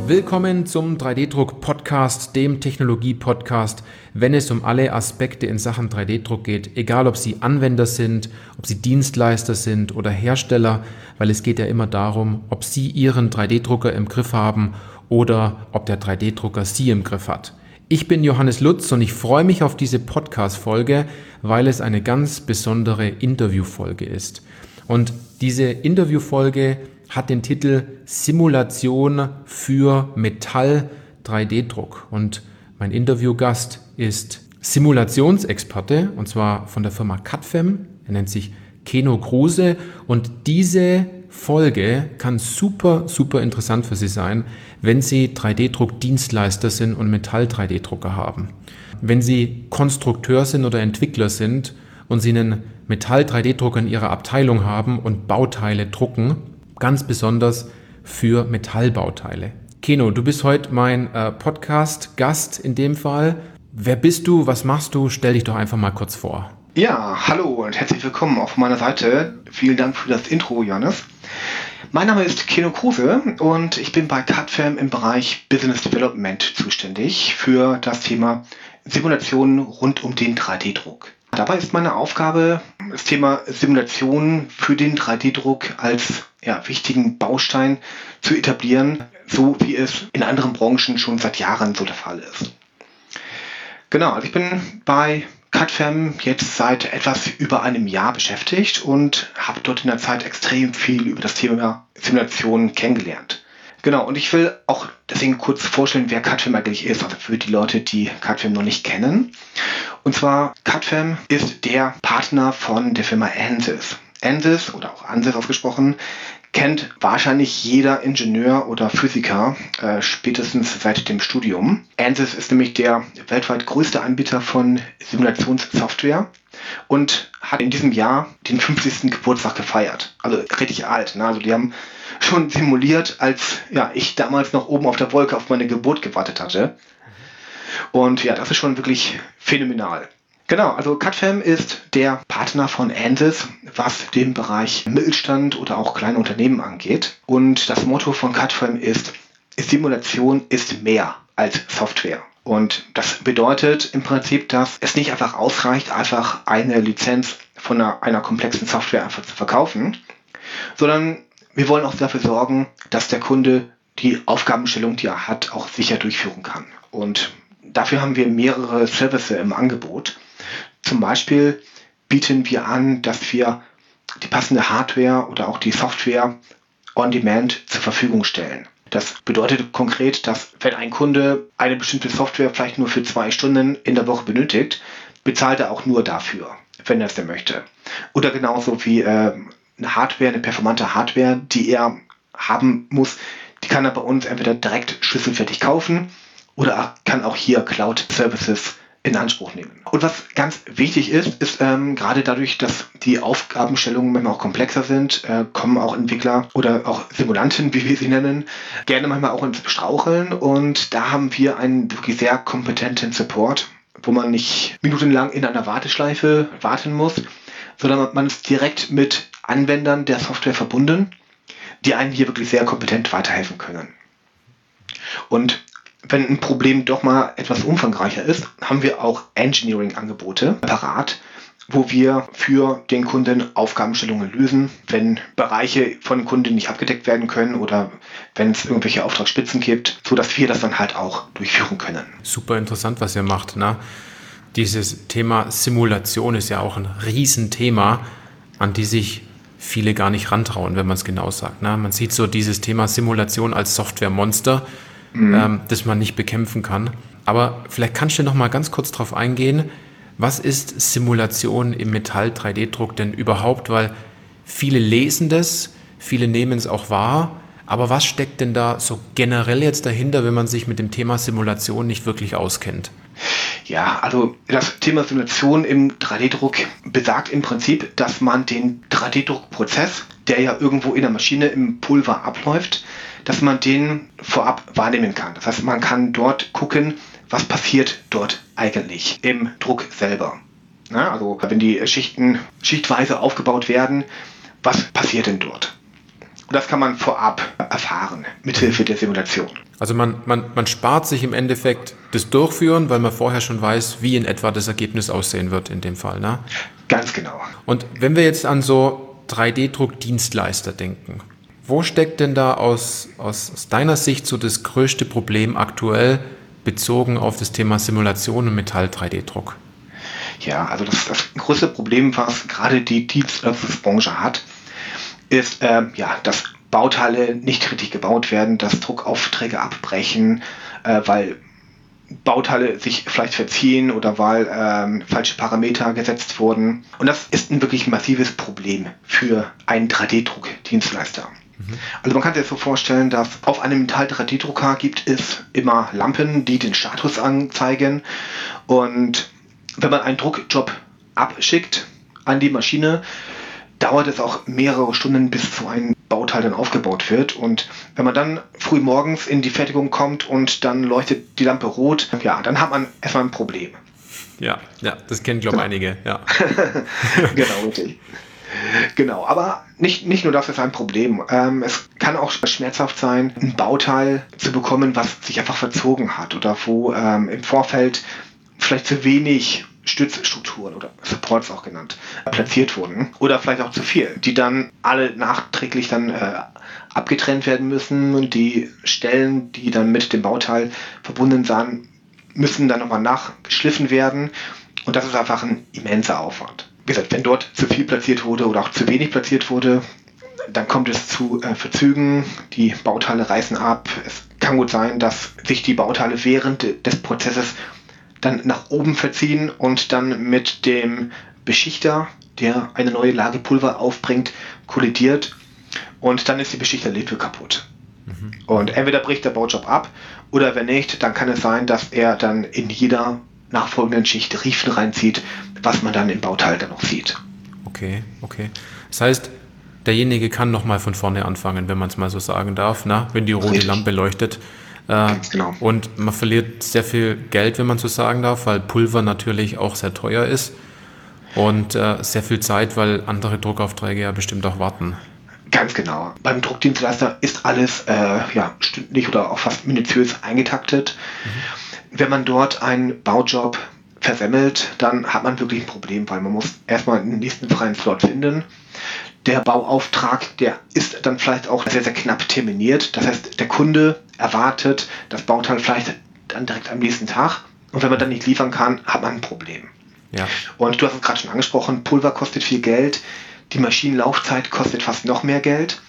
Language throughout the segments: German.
Willkommen zum 3D-Druck-Podcast, dem Technologie-Podcast, wenn es um alle Aspekte in Sachen 3D-Druck geht, egal ob Sie Anwender sind, ob Sie Dienstleister sind oder Hersteller, weil es geht ja immer darum, ob Sie Ihren 3D-Drucker im Griff haben oder ob der 3D-Drucker Sie im Griff hat. Ich bin Johannes Lutz und ich freue mich auf diese Podcast-Folge, weil es eine ganz besondere Interviewfolge ist. Und diese Interviewfolge hat den Titel Simulation für Metall-3D-Druck. Und mein Interviewgast ist Simulationsexperte, und zwar von der Firma CAD-FEM. Er nennt sich Keno Kruse. Und diese Folge kann super interessant für Sie sein, wenn Sie 3D-Druck-Dienstleister sind und Metall-3D-Drucker haben. Wenn Sie Konstrukteur sind oder Entwickler sind und Sie einen Metall-3D-Drucker in Ihrer Abteilung haben und Bauteile drucken, ganz besonders für Metallbauteile. Keno, du bist heute mein Podcast-Gast in dem Fall. Wer bist du? Was machst du? Stell dich doch einfach mal kurz vor. Ja, hallo und herzlich willkommen auf meiner Seite. Vielen Dank für das Intro, Johannes. Mein Name ist Keno Kruse und ich bin bei CAD-FEM im Bereich Business Development zuständig für das Thema Simulationen rund um den 3D-Druck. Dabei ist meine Aufgabe, das Thema Simulation für den 3D-Druck als wichtigen Baustein zu etablieren, so wie es in anderen Branchen schon seit Jahren so der Fall ist. Genau, also ich bin bei CAD-FEM jetzt seit etwas über einem Jahr beschäftigt und habe dort in der Zeit extrem viel über das Thema Simulation kennengelernt. Genau, und ich will auch deswegen kurz vorstellen, wer CAD-FEM eigentlich ist, also für die Leute, die CAD-FEM noch nicht kennen. Und zwar, CAD-FEM ist der Partner von der Firma Ansys. Ansys, oder auch Ansys ausgesprochen, kennt wahrscheinlich jeder Ingenieur oder Physiker spätestens seit dem Studium. Ansys ist nämlich der weltweit größte Anbieter von Simulationssoftware und hat in diesem Jahr den 50. Geburtstag gefeiert. Also richtig alt, ne? Also die haben schon simuliert, als ich damals noch oben auf der Wolke auf meine Geburt gewartet hatte. Und ja, das ist schon wirklich phänomenal. Genau, also CAD-FEM ist der Partner von Ansys, was den Bereich Mittelstand oder auch kleine Unternehmen angeht. Und das Motto von CAD-FEM ist, Simulation ist mehr als Software. Und das bedeutet im Prinzip, dass es nicht einfach ausreicht, einfach eine Lizenz von einer komplexen Software einfach zu verkaufen, sondern wir wollen auch dafür sorgen, dass der Kunde die Aufgabenstellung, die er hat, auch sicher durchführen kann. Und dafür haben wir mehrere Services im Angebot. Zum Beispiel bieten wir an, dass wir die passende Hardware oder auch die Software on Demand zur Verfügung stellen. Das bedeutet konkret, dass wenn ein Kunde eine bestimmte Software vielleicht nur für 2 Stunden in der Woche benötigt, bezahlt er auch nur dafür, wenn er es denn möchte. Oder genauso wie eine performante Hardware, die er haben muss, die kann er bei uns entweder direkt schlüsselfertig kaufen oder kann auch hier Cloud-Services in Anspruch nehmen. Und was ganz wichtig ist gerade dadurch, dass die Aufgabenstellungen manchmal auch komplexer sind, kommen auch Entwickler oder auch Simulanten, wie wir sie nennen, gerne manchmal auch ins Straucheln. Und da haben wir einen wirklich sehr kompetenten Support, wo man nicht minutenlang in einer Warteschleife warten muss, sondern man ist direkt mit Anwendern der Software verbunden, die einen hier wirklich sehr kompetent weiterhelfen können. Und wenn ein Problem doch mal etwas umfangreicher ist, haben wir auch Engineering-Angebote parat, wo wir für den Kunden Aufgabenstellungen lösen, wenn Bereiche von Kunden nicht abgedeckt werden können oder wenn es irgendwelche Auftragsspitzen gibt, sodass wir das dann halt auch durchführen können. Super interessant, was ihr macht, ne? Dieses Thema Simulation ist ja auch ein Riesenthema, an die sich viele gar nicht rantrauen, wenn man es genau sagt, ne? Man sieht so dieses Thema Simulation als Software-Monster, das man nicht bekämpfen kann. Aber vielleicht kannst du noch mal ganz kurz drauf eingehen, was ist Simulation im Metall-3D-Druck denn überhaupt? Weil viele lesen das, viele nehmen es auch wahr, aber was steckt denn da so generell jetzt dahinter, wenn man sich mit dem Thema Simulation nicht wirklich auskennt? Ja, also das Thema Simulation im 3D-Druck besagt im Prinzip, dass man den 3D-Druckprozess, der ja irgendwo in der Maschine im Pulver abläuft, dass man den vorab wahrnehmen kann. Das heißt, man kann dort gucken, was passiert dort eigentlich im Druck selber. Ja, also wenn die Schichten schichtweise aufgebaut werden, was passiert denn dort? Und das kann man vorab erfahren, mithilfe der Simulation. Also man spart sich im Endeffekt das Durchführen, weil man vorher schon weiß, wie in etwa das Ergebnis aussehen wird in dem Fall, ne? Ganz genau. Und wenn wir jetzt an so 3D-Druckdienstleister denken, wo steckt denn da aus deiner Sicht so das größte Problem aktuell bezogen auf das Thema Simulation und Metall-3D-Druck? Ja, also das größte Problem, was gerade die Dienstleistungsbranche hat, ist, dass Bauteile nicht richtig gebaut werden, dass Druckaufträge abbrechen, weil Bauteile sich vielleicht verziehen oder weil falsche Parameter gesetzt wurden. Und das ist ein wirklich massives Problem für einen 3D-Druck-Dienstleister. Also man kann sich das so vorstellen, dass auf einem Metall-3D-Drucker gibt es immer Lampen, die den Status anzeigen. Und wenn man einen Druckjob abschickt an die Maschine, dauert es auch mehrere Stunden, bis so ein Bauteil dann aufgebaut wird. Und wenn man dann früh morgens in die Fertigung kommt und dann leuchtet die Lampe rot, ja, dann hat man erstmal ein Problem. Ja, das kennen, glaube ich, einige. Ja. Genau, richtig. Genau, aber nicht nur das ist ein Problem. Es kann auch schmerzhaft sein, ein Bauteil zu bekommen, was sich einfach verzogen hat oder wo im Vorfeld vielleicht zu wenig Stützstrukturen oder Supports auch genannt, platziert wurden oder vielleicht auch zu viel, die dann alle nachträglich dann abgetrennt werden müssen und die Stellen, die dann mit dem Bauteil verbunden sind, müssen dann nochmal nachgeschliffen werden und das ist einfach ein immenser Aufwand. Wie gesagt, wenn dort zu viel platziert wurde oder auch zu wenig platziert wurde, dann kommt es zu Verzügen, die Bauteile reißen ab. Es kann gut sein, dass sich die Bauteile während des Prozesses dann nach oben verziehen und dann mit dem Beschichter, der eine neue Lage Pulver aufbringt, kollidiert und dann ist die Beschichterlippe kaputt. Und entweder bricht der Baujob ab oder wenn nicht, dann kann es sein, dass er dann in jeder nachfolgenden Schicht Riefen reinzieht, was man dann im Bauteil dann noch sieht. Okay. Das heißt, derjenige kann nochmal von vorne anfangen, wenn man es mal so sagen darf, ne? Wenn die rote Lampe leuchtet. Ganz genau. Und man verliert sehr viel Geld, wenn man so sagen darf, weil Pulver natürlich auch sehr teuer ist und sehr viel Zeit, weil andere Druckaufträge ja bestimmt auch warten. Ganz genau. Beim Druckdienstleister ist alles stündlich oder auch fast minutiös eingetaktet. Wenn man dort einen Baujob versemmelt, dann hat man wirklich ein Problem, weil man muss erstmal den nächsten freien Slot finden. Der Bauauftrag, der ist dann vielleicht auch sehr, sehr knapp terminiert. Das heißt, der Kunde erwartet das Bauteil vielleicht dann direkt am nächsten Tag. Und wenn man dann nicht liefern kann, hat man ein Problem. Ja. Und du hast es gerade schon angesprochen, Pulver kostet viel Geld. Die Maschinenlaufzeit kostet fast noch mehr Geld.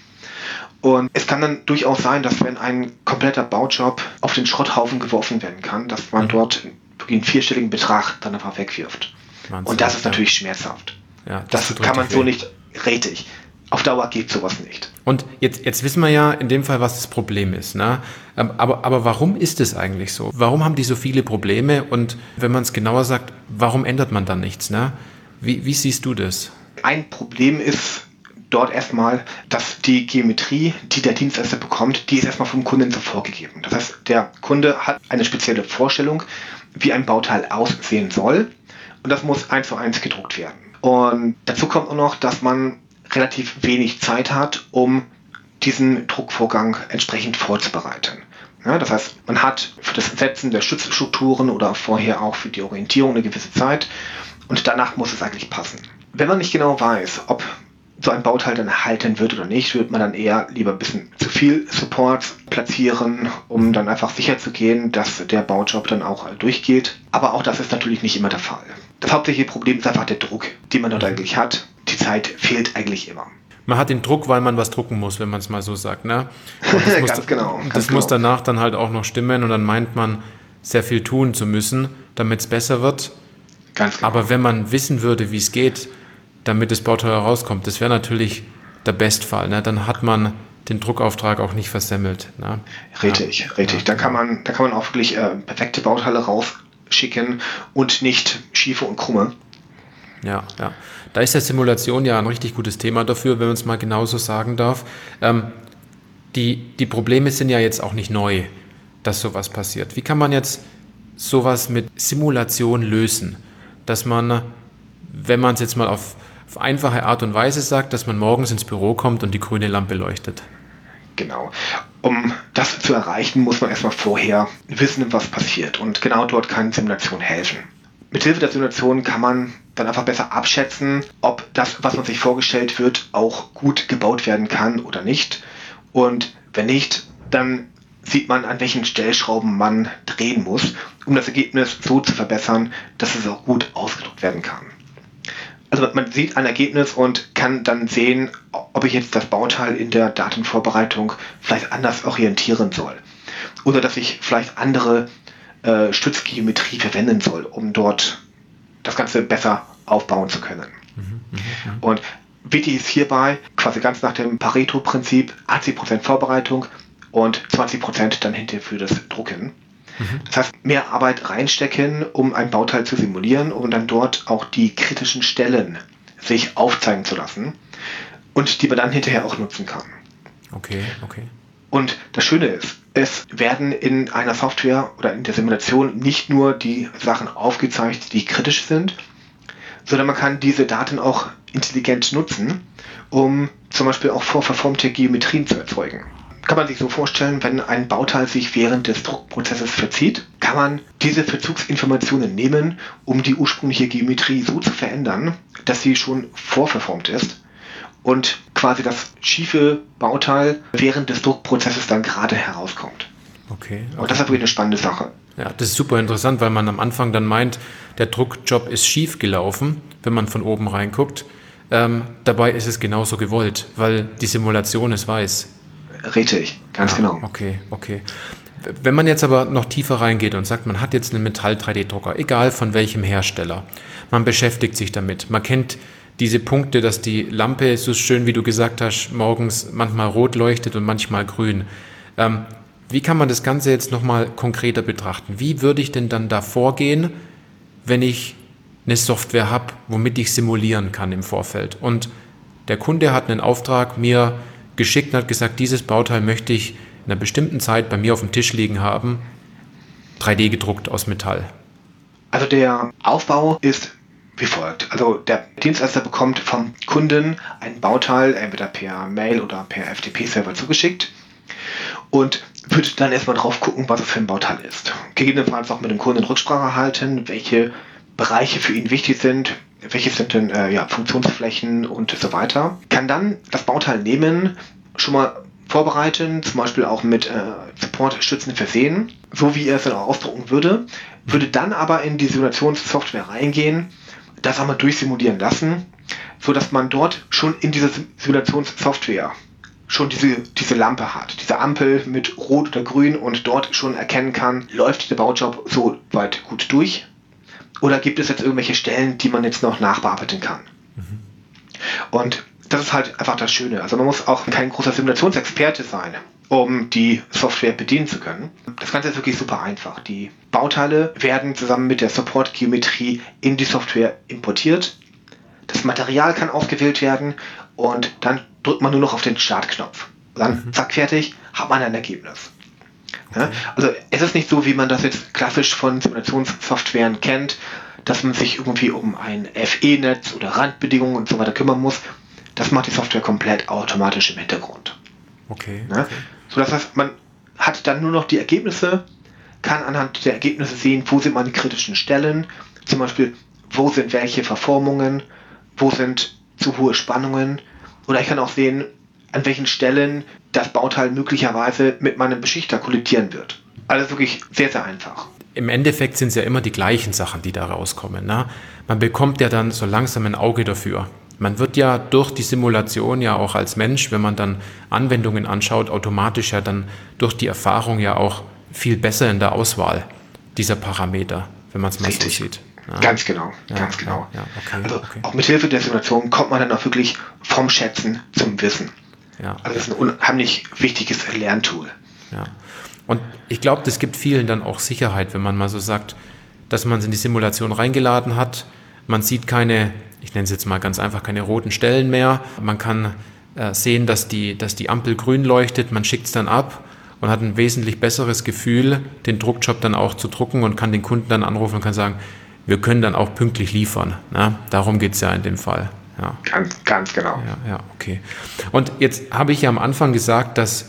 Und es kann dann durchaus sein, dass wenn ein kompletter Baujob auf den Schrotthaufen geworfen werden kann, dass man dort einen vierstelligen Betrag dann einfach wegwirft. Wahnsinn, und das ist natürlich schmerzhaft. Ja, das kann man so nicht rätig. Auf Dauer geht sowas nicht. Und jetzt wissen wir ja in dem Fall, was das Problem ist. Ne? Aber warum ist es eigentlich so? Warum haben die so viele Probleme? Und wenn man es genauer sagt, warum ändert man dann nichts? Ne? Wie siehst du das? Ein Problem ist dort erstmal, dass die Geometrie, die der Dienstleister bekommt, die ist erstmal vom Kunden so vorgegeben. Das heißt, der Kunde hat eine spezielle Vorstellung, wie ein Bauteil aussehen soll. Und das muss 1:1 gedruckt werden. Und dazu kommt auch noch, dass man relativ wenig Zeit hat, um diesen Druckvorgang entsprechend vorzubereiten. Ja, das heißt, man hat für das Setzen der Stützstrukturen oder vorher auch für die Orientierung eine gewisse Zeit und danach muss es eigentlich passen. Wenn man nicht genau weiß, ob so ein Bauteil dann erhalten wird oder nicht, wird man dann eher lieber ein bisschen zu viel Support platzieren, um dann einfach sicher zu gehen, dass der Baujob dann auch durchgeht. Aber auch das ist natürlich nicht immer der Fall. Das hauptsächliche Problem ist einfach der Druck, den man dort eigentlich hat. Die Zeit fehlt eigentlich immer. Man hat den Druck, weil man was drucken muss, wenn man es mal so sagt. Ne? Das muss, ganz genau. Das muss danach dann halt auch noch stimmen und dann meint man, sehr viel tun zu müssen, damit es besser wird. Ganz genau. Aber wenn man wissen würde, wie es geht, damit das Bauteil herauskommt, das wäre natürlich der Bestfall. Ne? Dann hat man den Druckauftrag auch nicht versemmelt. Ne? Richtig. Ja. Da kann man auch wirklich perfekte Bauteile rausschicken und nicht schiefe und krumme. Ja. Da ist ja Simulation ja ein richtig gutes Thema dafür, wenn man es mal genauso sagen darf. Die Probleme sind ja jetzt auch nicht neu, dass sowas passiert. Wie kann man jetzt sowas mit Simulation lösen? Dass man, wenn man es jetzt mal auf einfache Art und Weise sagt, dass man morgens ins Büro kommt und die grüne Lampe leuchtet. Genau. Um das zu erreichen, muss man erstmal vorher wissen, was passiert. Und genau dort kann Simulation helfen. Mithilfe der Simulation kann man dann einfach besser abschätzen, ob das, was man sich vorgestellt wird, auch gut gebaut werden kann oder nicht. Und wenn nicht, dann sieht man, an welchen Stellschrauben man drehen muss, um das Ergebnis so zu verbessern, dass es auch gut ausgedrückt werden kann. Also man sieht ein Ergebnis und kann dann sehen, ob ich jetzt das Bauteil in der Datenvorbereitung vielleicht anders orientieren soll. Oder dass ich vielleicht andere Stützgeometrie verwenden soll, um dort das Ganze besser aufbauen zu können. Und wichtig ist hierbei, quasi ganz nach dem Pareto-Prinzip, 80% Vorbereitung und 20% dann hinterher für das Drucken. Das heißt, mehr Arbeit reinstecken, um ein Bauteil zu simulieren und dann dort auch die kritischen Stellen sich aufzeigen zu lassen und die man dann hinterher auch nutzen kann. Okay. Und das Schöne ist, es werden in einer Software oder in der Simulation nicht nur die Sachen aufgezeigt, die kritisch sind, sondern man kann diese Daten auch intelligent nutzen, um zum Beispiel auch vorverformte Geometrien zu erzeugen. Kann man sich so vorstellen, wenn ein Bauteil sich während des Druckprozesses verzieht, kann man diese Verzugsinformationen nehmen, um die ursprüngliche Geometrie so zu verändern, dass sie schon vorverformt ist und quasi das schiefe Bauteil während des Druckprozesses dann gerade herauskommt. Okay. Und das ist wirklich eine spannende Sache. Ja, das ist super interessant, weil man am Anfang dann meint, der Druckjob ist schief gelaufen, wenn man von oben reinguckt. Dabei ist es genauso gewollt, weil die Simulation es weiß. Richtig, ganz genau. Okay. Wenn man jetzt aber noch tiefer reingeht und sagt, man hat jetzt einen Metall-3D-Drucker, egal von welchem Hersteller, man beschäftigt sich damit, man kennt diese Punkte, dass die Lampe, so schön wie du gesagt hast, morgens manchmal rot leuchtet und manchmal grün. Wie kann man das Ganze jetzt nochmal konkreter betrachten? Wie würde ich denn dann da vorgehen, wenn ich eine Software habe, womit ich simulieren kann im Vorfeld? Und der Kunde hat einen Auftrag mir geschickt und hat gesagt, dieses Bauteil möchte ich in einer bestimmten Zeit bei mir auf dem Tisch liegen haben, 3D gedruckt aus Metall. Also der Aufbau ist wie folgt. Also der Dienstleister bekommt vom Kunden ein Bauteil, entweder per Mail oder per FTP-Server zugeschickt und wird dann erstmal drauf gucken, was es für ein Bauteil ist. Gegebenenfalls auch mit dem Kunden Rücksprache halten, welche Bereiche für ihn wichtig sind, welche sind denn Funktionsflächen und so weiter. Kann dann das Bauteil nehmen, schon mal vorbereiten, zum Beispiel auch mit Supportstützen versehen, so wie er es dann auch ausdrucken würde dann aber in die Simulationssoftware reingehen, das einmal durchsimulieren lassen, sodass man dort schon in dieser Simulationssoftware schon diese Lampe hat, diese Ampel mit Rot oder Grün und dort schon erkennen kann, läuft der Baujob so weit gut durch oder gibt es jetzt irgendwelche Stellen, die man jetzt noch nachbearbeiten kann. Und das ist halt einfach das Schöne. Also man muss auch kein großer Simulationsexperte sein, um die Software bedienen zu können. Das Ganze ist wirklich super einfach. Die Bauteile werden zusammen mit der Support-Geometrie in die Software importiert. Das Material kann ausgewählt werden und dann drückt man nur noch auf den Startknopf. Dann zack, fertig, hat man ein Ergebnis. Ja, also es ist nicht so, wie man das jetzt klassisch von Simulationssoftwaren kennt, dass man sich irgendwie um ein FE-Netz oder Randbedingungen und so weiter kümmern muss. Das macht die Software komplett automatisch im Hintergrund. Okay. So, das heißt, man hat dann nur noch die Ergebnisse, kann anhand der Ergebnisse sehen, wo sind meine kritischen Stellen, zum Beispiel, wo sind welche Verformungen, wo sind zu hohe Spannungen, oder ich kann auch sehen, an welchen Stellen das Bauteil möglicherweise mit meinem Beschichter kollidieren wird. Alles wirklich sehr, sehr einfach. Im Endeffekt sind es ja immer die gleichen Sachen, die da rauskommen. Ne? Man bekommt ja dann so langsam ein Auge dafür. Man wird ja durch die Simulation ja auch als Mensch, wenn man dann Anwendungen anschaut, automatisch ja dann durch die Erfahrung ja auch viel besser in der Auswahl dieser Parameter, wenn man es mal so sieht. Ja. Ganz genau. Okay, auch mit Hilfe der Simulation kommt man dann auch wirklich vom Schätzen zum Wissen. Ja. Also das ist ein unheimlich wichtiges Lerntool. Ja. Und ich glaube, das gibt vielen dann auch Sicherheit, wenn man mal so sagt, dass man es in die Simulation reingeladen hat. Man sieht keine, ich nenne es jetzt mal ganz einfach, keine roten Stellen mehr. Man kann sehen, dass die Ampel grün leuchtet. Man schickt es dann ab und hat ein wesentlich besseres Gefühl, den Druckjob dann auch zu drucken und kann den Kunden dann anrufen und kann sagen, wir können dann auch pünktlich liefern. Na? Darum geht es ja in dem Fall. Ja. Ganz genau. Ja, okay. Und jetzt habe ich ja am Anfang gesagt, dass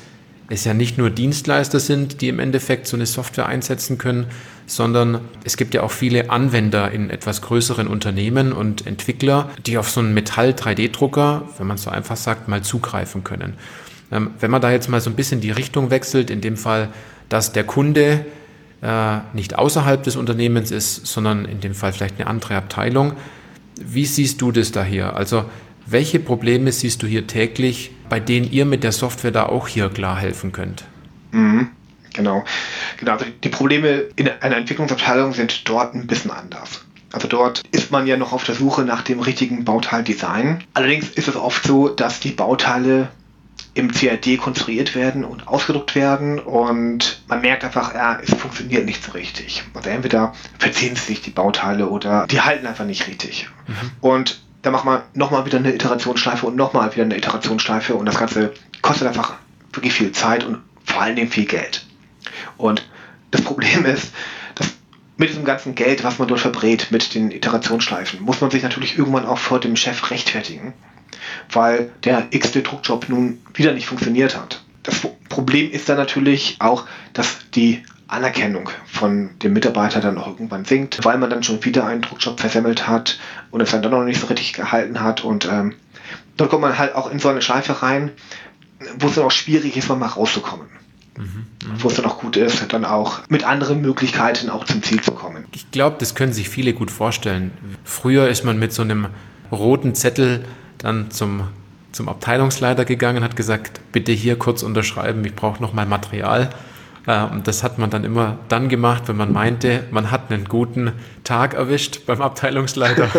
es ja nicht nur Dienstleister sind, die im Endeffekt so eine Software einsetzen können, sondern es gibt ja auch viele Anwender in etwas größeren Unternehmen und Entwickler, die auf so einen Metall-3D-Drucker, wenn man es so einfach sagt, mal zugreifen können. Wenn man da jetzt mal so ein bisschen die Richtung wechselt, in dem Fall, dass der Kunde nicht außerhalb des Unternehmens ist, sondern in dem Fall vielleicht eine andere Abteilung, wie siehst du das da hier? Also welche Probleme siehst du hier täglich, bei denen ihr mit der Software da auch hier klar helfen könnt? Genau. Also die Probleme in einer Entwicklungsabteilung sind dort ein bisschen anders. Also dort ist man ja noch auf der Suche nach dem richtigen Bauteildesign. Allerdings ist es oft so, dass die Bauteile im CAD konstruiert werden und ausgedruckt werden und man merkt einfach, es funktioniert nicht so richtig. Also entweder verziehen sich die Bauteile oder die halten einfach nicht richtig. Und da macht man nochmal wieder eine Iterationsschleife und nochmal wieder eine Iterationsschleife und das Ganze kostet einfach wirklich viel Zeit und vor allen Dingen viel Geld. Und das Problem ist, dass mit diesem ganzen Geld, was man dort verbrät, mit den Iterationsschleifen, muss man sich natürlich irgendwann auch vor dem Chef rechtfertigen, weil der x-te Druckjob nun wieder nicht funktioniert hat. Das Problem ist dann natürlich auch, dass die Anerkennung von dem Mitarbeiter dann auch irgendwann sinkt, weil man dann schon wieder einen Druckjob versemmelt hat und es dann doch noch nicht so richtig gehalten hat und dort kommt man halt auch in so eine Schleife rein, wo es dann auch schwierig ist, mal rauszukommen. Wo es dann auch gut ist, dann auch mit anderen Möglichkeiten auch zum Ziel zu kommen. Ich glaube, das können sich viele gut vorstellen. Früher ist man mit so einem roten Zettel dann zum Abteilungsleiter gegangen, hat gesagt, bitte hier kurz unterschreiben, ich brauche nochmal Material. Und das hat man dann immer dann gemacht, wenn man meinte, man hat einen guten Tag erwischt beim Abteilungsleiter.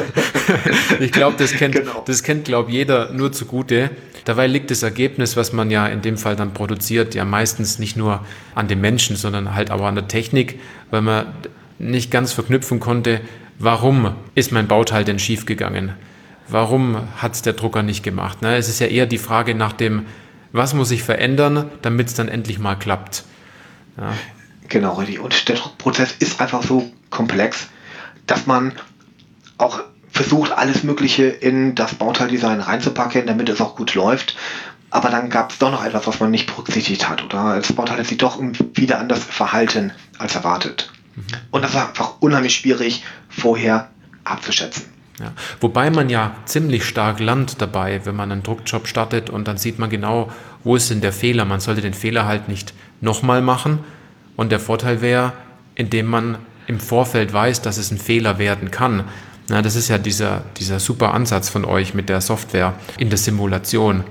Ich glaube, das kennt, glaube jeder nur zugute. Dabei liegt das Ergebnis, was man ja in dem Fall dann produziert, ja meistens nicht nur an den Menschen, sondern halt auch an der Technik, weil man nicht ganz verknüpfen konnte, warum ist mein Bauteil denn schiefgegangen? Warum hat es der Drucker nicht gemacht? Es ist ja eher die Frage nach dem, was muss ich verändern, damit es dann endlich mal klappt. Ja. Genau, richtig. Und der Druckprozess ist einfach so komplex, dass man auch versucht, alles Mögliche in das Bauteildesign reinzupacken, damit es auch gut läuft. Aber dann gab es doch noch etwas, was man nicht berücksichtigt hat. Oder das Bauteil hat sich doch wieder anders verhalten als erwartet. Und das war einfach unheimlich schwierig, vorher abzuschätzen. Ja. Wobei man ja ziemlich stark lernt dabei, wenn man einen Druckjob startet und dann sieht man genau, wo ist denn der Fehler. Man sollte den Fehler halt nicht nochmal machen und der Vorteil wäre, indem man im Vorfeld weiß, dass es ein Fehler werden kann. Na, das ist ja dieser super Ansatz von euch mit der Software in der Simulation.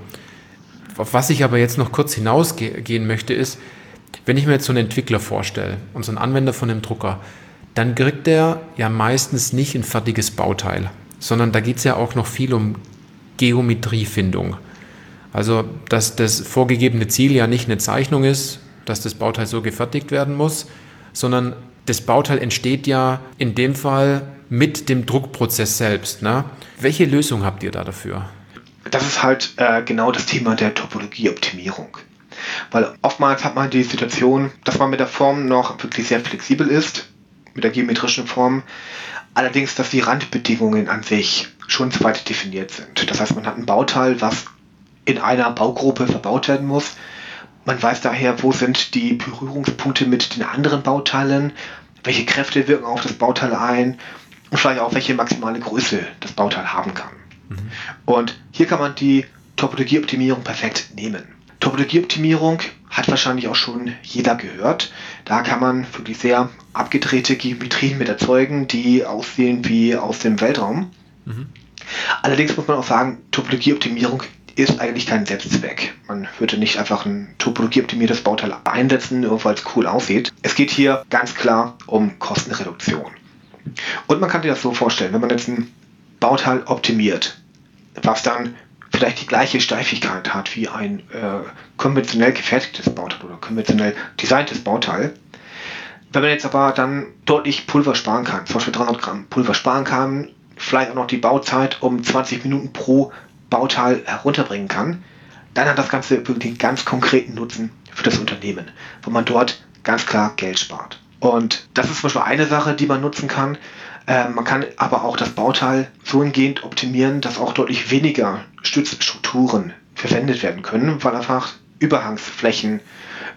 Auf was ich aber jetzt noch kurz hinausgehen möchte ist, wenn ich mir jetzt so einen Entwickler vorstelle und so einen Anwender von einem Drucker, dann kriegt der ja meistens nicht ein fertiges Bauteil, sondern da geht es ja auch noch viel um Geometriefindung. Also, dass das vorgegebene Ziel ja nicht eine Zeichnung ist, dass das Bauteil so gefertigt werden muss, sondern das Bauteil entsteht ja in dem Fall mit dem Druckprozess selbst. Ne? Welche Lösung habt ihr da dafür? Das ist halt genau das Thema der Topologieoptimierung. Weil oftmals hat man die Situation, dass man mit der Form noch wirklich sehr flexibel ist, mit der geometrischen Form, allerdings, dass die Randbedingungen an sich schon zu weit definiert sind. Das heißt, man hat ein Bauteil, was in einer Baugruppe verbaut werden muss. Man weiß daher, wo sind die Berührungspunkte mit den anderen Bauteilen, welche Kräfte wirken auf das Bauteil ein und vielleicht auch, welche maximale Größe das Bauteil haben kann. Und hier kann man die Topologieoptimierung perfekt nehmen. Topologieoptimierung hat wahrscheinlich auch schon jeder gehört. Da kann man wirklich sehr abgedrehte Geometrien mit erzeugen, die aussehen wie aus dem Weltraum. Allerdings muss man auch sagen, Topologieoptimierung ist eigentlich kein Selbstzweck. Man würde nicht einfach ein topologieoptimiertes Bauteil einsetzen, nur weil es cool aussieht. Es geht hier ganz klar um Kostenreduktion. Und man kann sich das so vorstellen, wenn man jetzt ein Bauteil optimiert, was dann vielleicht die gleiche Steifigkeit hat wie ein konventionell gefertigtes Bauteil oder konventionell designtes Bauteil. Wenn man jetzt aber dann deutlich Pulver sparen kann, zum Beispiel 300 Gramm Pulver sparen kann, vielleicht auch noch die Bauzeit um 20 Minuten pro Bauteil herunterbringen kann, dann hat das Ganze wirklich einen ganz konkreten Nutzen für das Unternehmen, wo man dort ganz klar Geld spart. Und das ist zum Beispiel eine Sache, die man nutzen kann. Man kann aber auch das Bauteil so hingehend optimieren, dass auch deutlich weniger Stützstrukturen verwendet werden können, weil einfach Überhangsflächen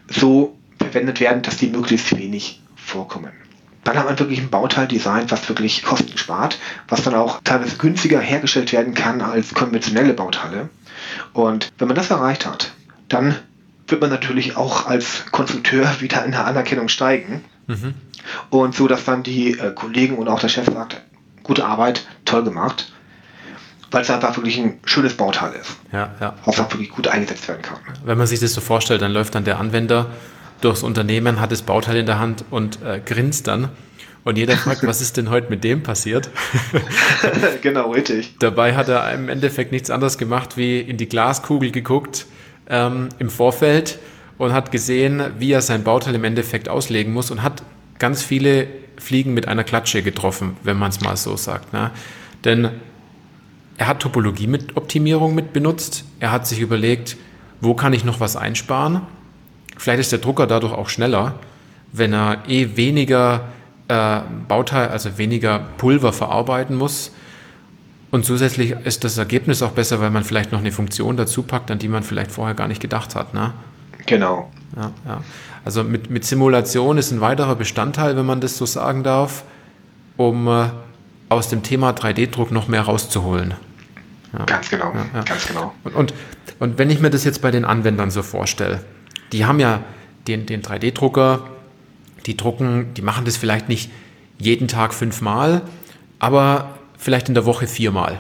so verwendet werden, dass die möglichst wenig vorkommen. Dann hat man wirklich ein Bauteil designt, was wirklich Kosten spart, was dann auch teilweise günstiger hergestellt werden kann als konventionelle Bauteile. Und wenn man das erreicht hat, dann wird man natürlich auch als Konstrukteur wieder in der Anerkennung steigen. Und so, dass dann die Kollegen und auch der Chef sagt, gute Arbeit, toll gemacht, weil es einfach wirklich ein schönes Bauteil ist, was auch wirklich gut eingesetzt werden kann. Wenn man sich das so vorstellt, dann läuft dann der Anwender durchs Unternehmen, hat das Bauteil in der Hand und grinst dann. Und jeder fragt, was ist denn heute mit dem passiert? Genau, richtig. Dabei hat er im Endeffekt nichts anderes gemacht, wie in die Glaskugel geguckt im Vorfeld und hat gesehen, wie er sein Bauteil im Endeffekt auslegen muss und hat ganz viele Fliegen mit einer Klatsche getroffen, wenn man es mal so sagt. Ne? Denn er hat Topologie-Optimierung mit benutzt. Er hat sich überlegt, wo kann ich noch was einsparen? Vielleicht ist der Drucker dadurch auch schneller, wenn er weniger Bauteil, also weniger Pulver verarbeiten muss. Und zusätzlich ist das Ergebnis auch besser, weil man vielleicht noch eine Funktion dazu packt, an die man vielleicht vorher gar nicht gedacht hat. Ne? Genau. Ja. Also mit Simulation ist ein weiterer Bestandteil, wenn man das so sagen darf, um aus dem Thema 3D-Druck noch mehr rauszuholen. Ja. Ganz genau, ganz genau. Und wenn ich mir das jetzt bei den Anwendern so vorstelle, die haben ja den 3D-Drucker, die machen das vielleicht nicht jeden Tag 5-mal, aber vielleicht in der Woche 4-mal.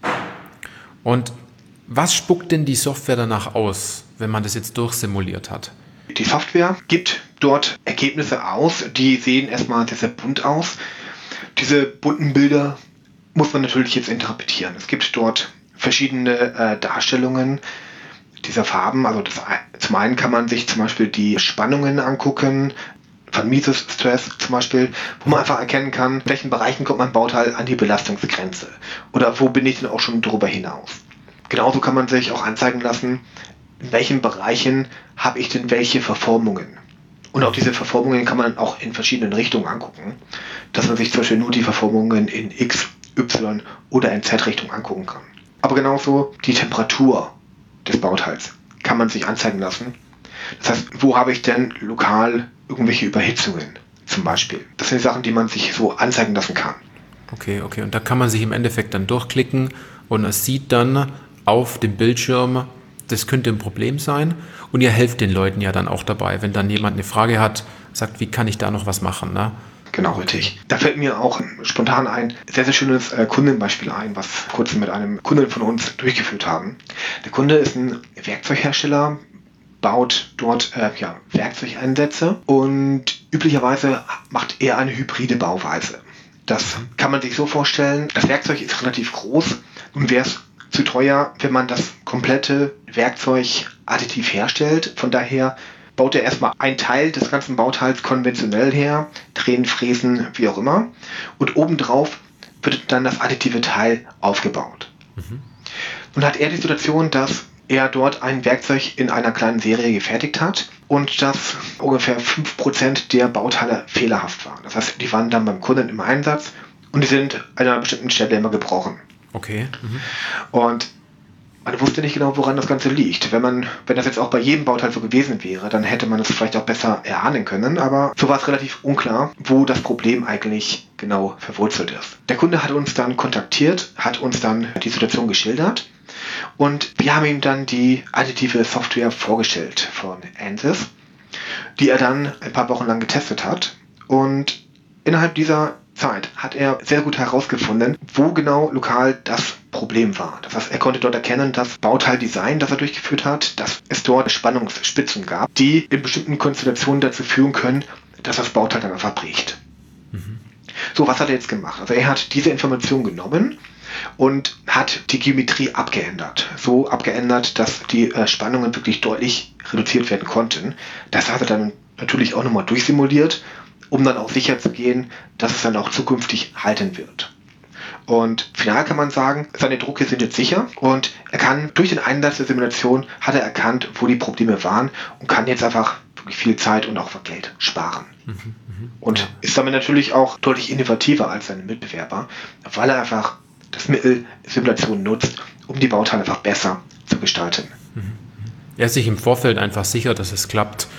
Und was spuckt denn die Software danach aus, wenn man das jetzt durchsimuliert hat? Die Software gibt dort Ergebnisse aus, die sehen erstmal sehr, sehr bunt aus. Diese bunten Bilder muss man natürlich jetzt interpretieren. Es gibt dort verschiedene Darstellungen dieser Farben. Also zum einen kann man sich zum Beispiel die Spannungen angucken, von Mises Stress zum Beispiel, wo man einfach erkennen kann, in welchen Bereichen kommt mein Bauteil an die Belastungsgrenze oder wo bin ich denn auch schon darüber hinaus. Genauso kann man sich auch anzeigen lassen, in welchen Bereichen habe ich denn welche Verformungen. Und auch diese Verformungen kann man auch in verschiedenen Richtungen angucken, dass man sich zum Beispiel nur die Verformungen in X, Y oder in Z-Richtung angucken kann. Aber genauso die Temperatur des Bauteils kann man sich anzeigen lassen. Das heißt, wo habe ich denn lokal irgendwelche Überhitzungen zum Beispiel? Das sind Sachen, die man sich so anzeigen lassen kann. Okay. Und da kann man sich im Endeffekt dann durchklicken und es sieht dann auf dem Bildschirm, das könnte ein Problem sein. Und ihr helft den Leuten ja dann auch dabei, wenn dann jemand eine Frage hat, sagt, wie kann ich da noch was machen? Ne? Genau, richtig. Da fällt mir auch spontan ein sehr, sehr schönes Kundenbeispiel ein, was wir kurz mit einem Kunden von uns durchgeführt haben. Der Kunde ist ein Werkzeughersteller, baut dort Werkzeugeinsätze und üblicherweise macht er eine hybride Bauweise. Das kann man sich so vorstellen, das Werkzeug ist relativ groß und wäre es zu teuer, wenn man das komplette Werkzeug additiv herstellt. Von daher baut er erstmal einen Teil des ganzen Bauteils konventionell her, drehen, fräsen, wie auch immer. Und obendrauf wird dann das additive Teil aufgebaut. Nun hat er die Situation, dass er dort ein Werkzeug in einer kleinen Serie gefertigt hat und dass ungefähr 5% der Bauteile fehlerhaft waren. Das heißt, die waren dann beim Kunden im Einsatz und die sind an einer bestimmten Stelle immer gebrochen. Okay. Und man wusste nicht genau, woran das Ganze liegt. Wenn das jetzt auch bei jedem Bauteil so gewesen wäre, dann hätte man es vielleicht auch besser erahnen können, aber so war es relativ unklar, wo das Problem eigentlich genau verwurzelt ist. Der Kunde hat uns dann kontaktiert, hat uns dann die Situation geschildert und wir haben ihm dann die additive Software vorgestellt von Ansys, die er dann ein paar Wochen lang getestet hat und innerhalb dieser Zeit hat er sehr gut herausgefunden, wo genau lokal das Problem war. Das heißt, er konnte dort erkennen, das Bauteildesign, das er durchgeführt hat, dass es dort Spannungsspitzen gab, die in bestimmten Konstellationen dazu führen können, dass das Bauteil dann einfach bricht. So, was hat er jetzt gemacht? Also er hat diese Information genommen und hat die Geometrie abgeändert. So abgeändert, dass die Spannungen wirklich deutlich reduziert werden konnten. Das hat er dann natürlich auch nochmal durchsimuliert, um dann auch sicher zu gehen, dass es dann auch zukünftig halten wird. Und final kann man sagen, seine Drucke sind jetzt sicher und er kann durch den Einsatz der Simulation, hat er erkannt, wo die Probleme waren und kann jetzt einfach wirklich viel Zeit und auch Geld sparen. Und ist damit natürlich auch deutlich innovativer als seine Mitbewerber, weil er einfach das Mittel Simulation nutzt, um die Bauteile einfach besser zu gestalten. Er ist sich im Vorfeld einfach sicher, dass es klappt.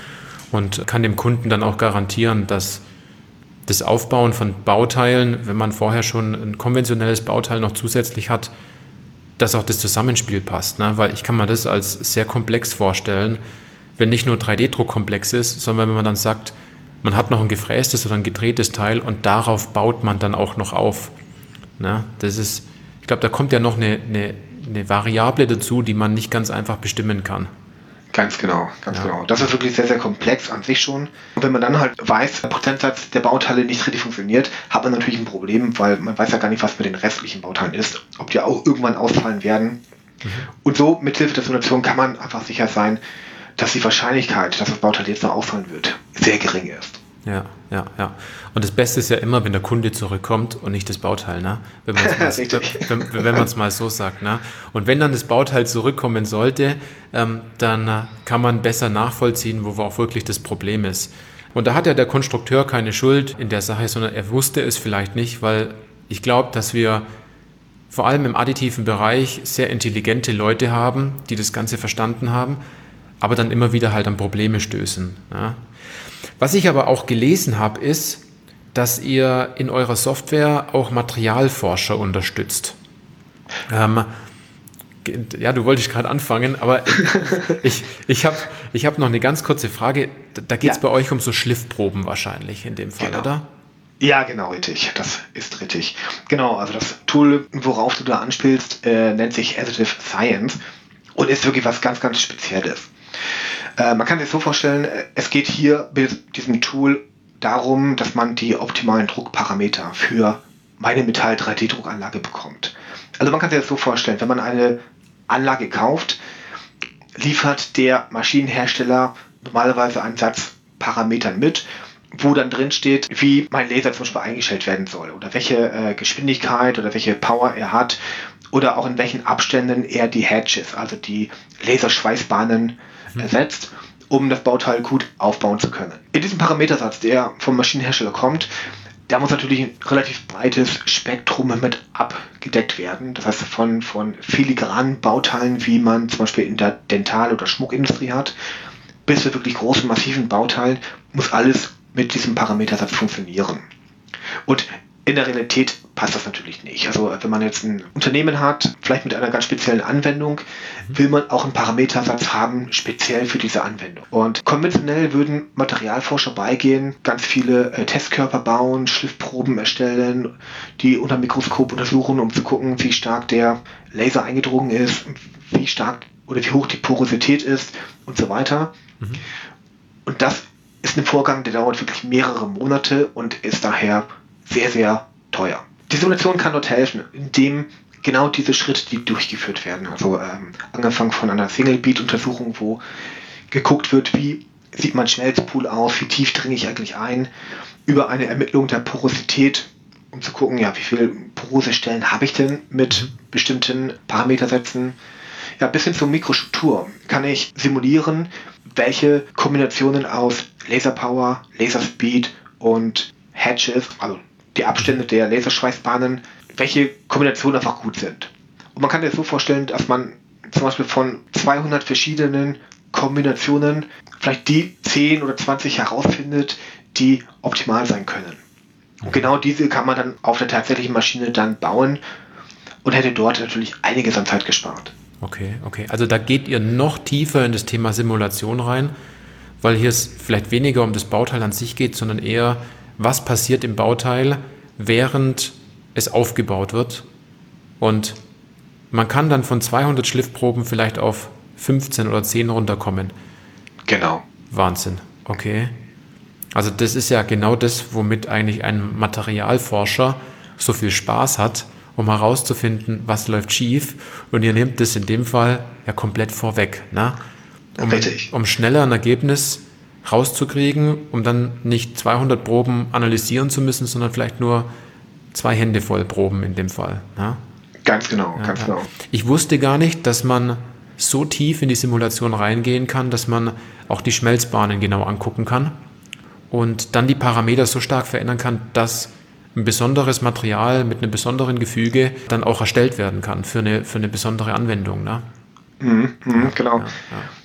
und kann dem Kunden dann auch garantieren, dass das Aufbauen von Bauteilen, wenn man vorher schon ein konventionelles Bauteil noch zusätzlich hat, dass auch das Zusammenspiel passt. Ne? Weil ich kann mir das als sehr komplex vorstellen, wenn nicht nur 3D-Druck komplex ist, sondern wenn man dann sagt, man hat noch ein gefrästes oder ein gedrehtes Teil und darauf baut man dann auch noch auf. Ne? Das ist, ich glaube, da kommt ja noch eine Variable dazu, die man nicht ganz einfach bestimmen kann. Ganz genau. Das ist wirklich sehr, sehr komplex an sich schon. Und wenn man dann halt weiß, der Prozentsatz der Bauteile nicht richtig funktioniert, hat man natürlich ein Problem, weil man weiß ja gar nicht, was mit den restlichen Bauteilen ist, ob die auch irgendwann ausfallen werden. Und so, mit Hilfe der Simulation kann man einfach sicher sein, dass die Wahrscheinlichkeit, dass das Bauteil jetzt noch ausfallen wird, sehr gering ist. Ja. Und das Beste ist ja immer, wenn der Kunde zurückkommt und nicht das Bauteil, ne? Wenn man es mal so sagt. Ne? Und wenn dann das Bauteil zurückkommen sollte, dann kann man besser nachvollziehen, wo auch wirklich das Problem ist. Und da hat ja der Konstrukteur keine Schuld in der Sache, sondern er wusste es vielleicht nicht, weil ich glaube, dass wir vor allem im additiven Bereich sehr intelligente Leute haben, die das Ganze verstanden haben, aber dann immer wieder halt an Probleme stößen. Ja? Was ich aber auch gelesen habe, ist, dass ihr in eurer Software auch Materialforscher unterstützt. Ja, du wolltest gerade anfangen, aber ich hab noch eine ganz kurze Frage. Da geht es bei euch um so Schliffproben wahrscheinlich in dem Fall, oder? Ja, genau, richtig. Das ist richtig. Genau, also das Tool, worauf du da anspielst, nennt sich Additive Science und ist wirklich was ganz, ganz Spezielles. Man kann sich so vorstellen, es geht hier mit diesem Tool darum, dass man die optimalen Druckparameter für meine Metall-3D-Druckanlage bekommt. Also man kann sich das so vorstellen, wenn man eine Anlage kauft, liefert der Maschinenhersteller normalerweise einen Satz Parametern mit, wo dann drin steht, wie mein Laser zum Beispiel eingestellt werden soll oder welche Geschwindigkeit oder welche Power er hat oder auch in welchen Abständen er die Hatches, also die Laserschweißbahnen ersetzt, um das Bauteil gut aufbauen zu können. In diesem Parametersatz, der vom Maschinenhersteller kommt, da muss natürlich ein relativ breites Spektrum mit abgedeckt werden. Das heißt von filigranen Bauteilen, wie man zum Beispiel in der Dental- oder Schmuckindustrie hat, bis zu wirklich großen, massiven Bauteilen, muss alles mit diesem Parametersatz funktionieren. Und in der Realität passt das natürlich nicht. Also wenn man jetzt ein Unternehmen hat, vielleicht mit einer ganz speziellen Anwendung, will man auch einen Parametersatz haben, speziell für diese Anwendung. Und konventionell würden Materialforscher beigehen, ganz viele Testkörper bauen, Schliffproben erstellen, die unter dem Mikroskop untersuchen, um zu gucken, wie stark der Laser eingedrungen ist, wie stark oder wie hoch die Porosität ist und so weiter. Und das ist ein Vorgang, der dauert wirklich mehrere Monate und ist daher sehr, sehr teuer. Die Simulation kann dort helfen, indem genau diese Schritte, die durchgeführt werden, also angefangen von einer Single-Beat-Untersuchung, wo geguckt wird, wie sieht mein Schmelzpool aus, wie tief dringe ich eigentlich ein, über eine Ermittlung der Porosität, um zu gucken, ja, wie viele porose Stellen habe ich denn mit bestimmten Parametersätzen, ja, bis hin zur Mikrostruktur kann ich simulieren, welche Kombinationen aus Laserpower, Laserspeed und Hatches, also die Abstände der Laserschweißbahnen, welche Kombinationen einfach gut sind. Und man kann sich so vorstellen, dass man zum Beispiel von 200 verschiedenen Kombinationen vielleicht die 10 oder 20 herausfindet, die optimal sein können. Und genau diese kann man dann auf der tatsächlichen Maschine dann bauen und hätte dort natürlich einiges an Zeit gespart. Okay. Also da geht ihr noch tiefer in das Thema Simulation rein, weil hier es vielleicht weniger um das Bauteil an sich geht, sondern eher, was passiert im Bauteil, während es aufgebaut wird. Und man kann dann von 200 Schliffproben vielleicht auf 15 oder 10 runterkommen. Genau. Wahnsinn. Okay. Also das ist ja genau das, womit eigentlich ein Materialforscher so viel Spaß hat, um herauszufinden, was läuft schief. Und ihr nehmt das in dem Fall ja komplett vorweg, ne? Um schneller ein Ergebnis rauszukriegen, um dann nicht 200 Proben analysieren zu müssen, sondern vielleicht nur 2 Hände voll Proben in dem Fall. Ne? Ganz genau. Ich wusste gar nicht, dass man so tief in die Simulation reingehen kann, dass man auch die Schmelzbahnen genau angucken kann und dann die Parameter so stark verändern kann, dass ein besonderes Material mit einem besonderen Gefüge dann auch erstellt werden kann für eine besondere Anwendung. Ne? Genau. Ja.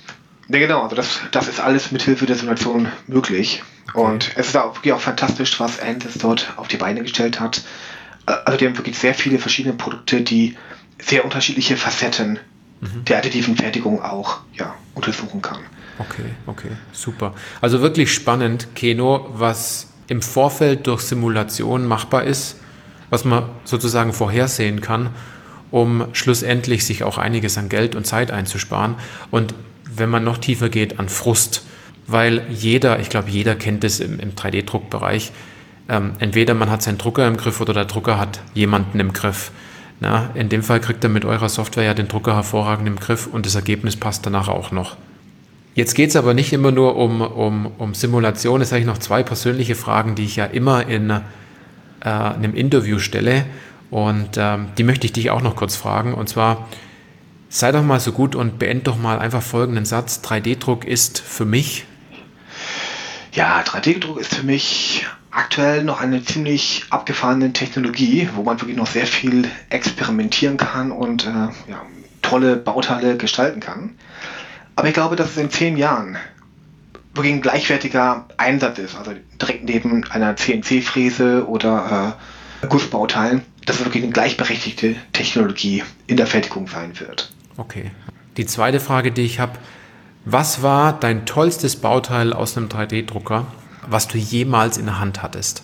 Ja, genau, also das ist alles mit Hilfe der Simulation möglich. Okay. Und es ist auch wirklich auch fantastisch, was Ansys dort auf die Beine gestellt hat. Also die haben wirklich sehr viele verschiedene Produkte, die sehr unterschiedliche Facetten der additiven Fertigung auch untersuchen kann. Okay, super. Also wirklich spannend, Keno, was im Vorfeld durch Simulation machbar ist, was man sozusagen vorhersehen kann, um schlussendlich sich auch einiges an Geld und Zeit einzusparen. Und wenn man noch tiefer geht, an Frust, weil ich glaube, jeder kennt es im 3D-Druckbereich. Entweder man hat seinen Drucker im Griff oder der Drucker hat jemanden im Griff. Na, in dem Fall kriegt er mit eurer Software ja den Drucker hervorragend im Griff und das Ergebnis passt danach auch noch. Jetzt geht es aber nicht immer nur um Simulation. Jetzt habe ich noch 2 persönliche Fragen, die ich ja immer in einem Interview stelle. Und die möchte ich dich auch noch kurz fragen. Und zwar, sei doch mal so gut und beende doch mal einfach folgenden Satz. 3D-Druck ist für mich... Ja, 3D-Druck ist für mich aktuell noch eine ziemlich abgefahrene Technologie, wo man wirklich noch sehr viel experimentieren kann und tolle Bauteile gestalten kann. Aber ich glaube, dass es in 10 Jahren wirklich ein gleichwertiger Einsatz ist, also direkt neben einer CNC-Fräse oder Gussbauteilen, dass es wirklich eine gleichberechtigte Technologie in der Fertigung sein wird. Okay. Die zweite Frage, die ich habe, was war dein tollstes Bauteil aus einem 3D-Drucker, was du jemals in der Hand hattest?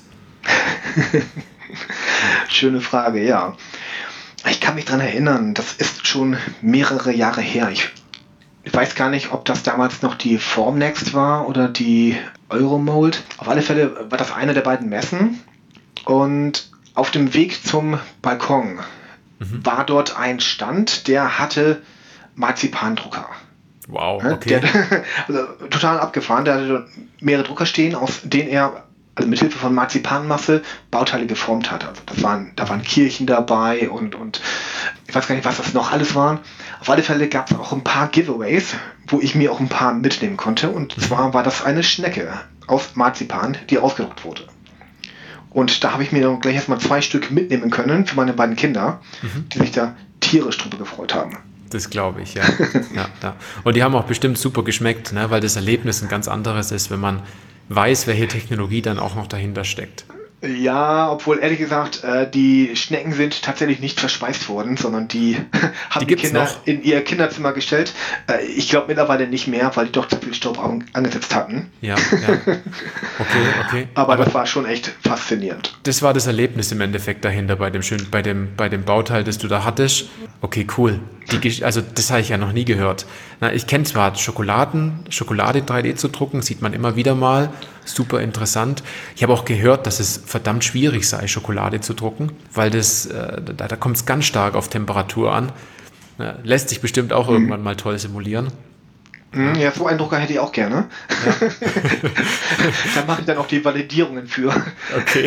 Schöne Frage, ja. Ich kann mich daran erinnern, das ist schon mehrere Jahre her. Ich weiß gar nicht, ob das damals noch die Formnext war oder die Euromold. Auf alle Fälle war das eine der beiden Messen. Und auf dem Weg zum Balkon war dort ein Stand, der hatte Marzipandrucker. Wow, okay. Also total abgefahren. Der hatte mehrere Drucker stehen, aus denen er mit Hilfe von Marzipanmasse Bauteile geformt hat. Also da waren Kirchen dabei und ich weiß gar nicht, was das noch alles waren. Auf alle Fälle gab es auch ein paar Giveaways, wo ich mir auch ein paar mitnehmen konnte. Und zwar war das eine Schnecke aus Marzipan, die ausgedruckt wurde. Und da habe ich mir dann gleich erstmal 2 Stück mitnehmen können für meine beiden Kinder, die sich da tierisch drüber gefreut haben. Das glaube ich, ja. Ja. Und die haben auch bestimmt super geschmeckt, ne? Weil das Erlebnis ein ganz anderes ist, wenn man weiß, welche Technologie dann auch noch dahinter steckt. Ja, obwohl ehrlich gesagt, die Schnecken sind tatsächlich nicht verspeist worden, sondern die haben die Kinder noch in ihr Kinderzimmer gestellt. Ich glaube mittlerweile nicht mehr, weil die doch zu viel Staub angesetzt hatten. Ja. Okay. Aber das war schon echt faszinierend. Das war das Erlebnis im Endeffekt dahinter bei dem Bauteil, das du da hattest. Okay, cool. Also das habe ich ja noch nie gehört. Ich kenne zwar Schokolade 3D zu drucken, sieht man immer wieder mal. Super interessant. Ich habe auch gehört, dass es verdammt schwierig sei, Schokolade zu drucken, weil da kommt es ganz stark auf Temperatur an. Lässt sich bestimmt auch irgendwann mal toll simulieren. Ja, so einen Drucker hätte ich auch gerne. Ja. Da mache ich dann auch die Validierungen für. Okay.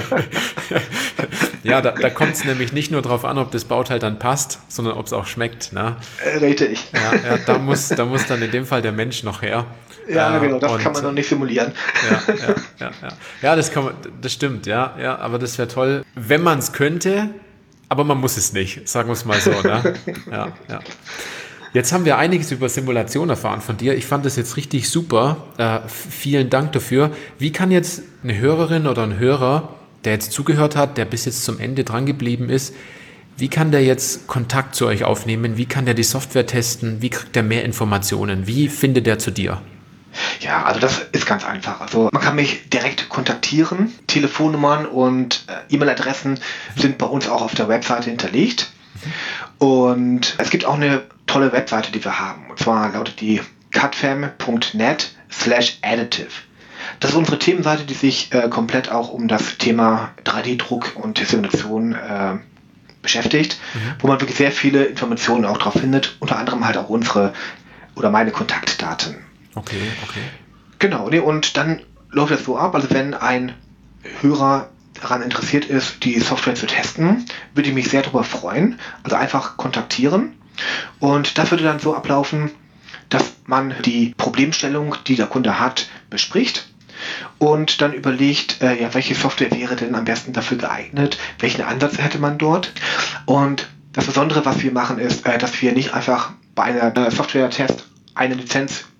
Ja, da kommt es nämlich nicht nur darauf an, ob das Bauteil dann passt, sondern ob es auch schmeckt. Ne? Richtig. Ja, da muss dann in dem Fall der Mensch noch her. Ja, genau, das kann man noch nicht simulieren. Ja, das stimmt, ja, aber das wäre toll, wenn man es könnte, aber man muss es nicht, sagen wir es mal so. Ne? Ja. Jetzt haben wir einiges über Simulation erfahren von dir. Ich fand das jetzt richtig super. Vielen Dank dafür. Wie kann jetzt eine Hörerin oder ein Hörer, der jetzt zugehört hat, der bis jetzt zum Ende dran geblieben ist, wie kann der jetzt Kontakt zu euch aufnehmen? Wie kann der die Software testen? Wie kriegt der mehr Informationen? Wie findet der zu dir? Ja, also das ist ganz einfach. Also man kann mich direkt kontaktieren. Telefonnummern und E-Mail-Adressen sind bei uns auch auf der Webseite hinterlegt. Und es gibt auch eine tolle Webseite, die wir haben. Und zwar lautet die cutfam.net/additive. Das ist unsere Themenseite, die sich komplett auch um das Thema 3D-Druck und Simulation beschäftigt, wo man wirklich sehr viele Informationen auch drauf findet, unter anderem halt auch unsere oder meine Kontaktdaten. Okay. Genau, und dann läuft das so ab, also wenn ein Hörer daran interessiert ist, die Software zu testen, würde ich mich sehr darüber freuen. Also einfach kontaktieren. Und das würde dann so ablaufen, dass man die Problemstellung, die der Kunde hat, bespricht und dann überlegt, welche Software wäre denn am besten dafür geeignet, welchen Ansatz hätte man dort. Und das Besondere, was wir machen, ist, dass wir nicht einfach bei einer Software-Test eine Lizenz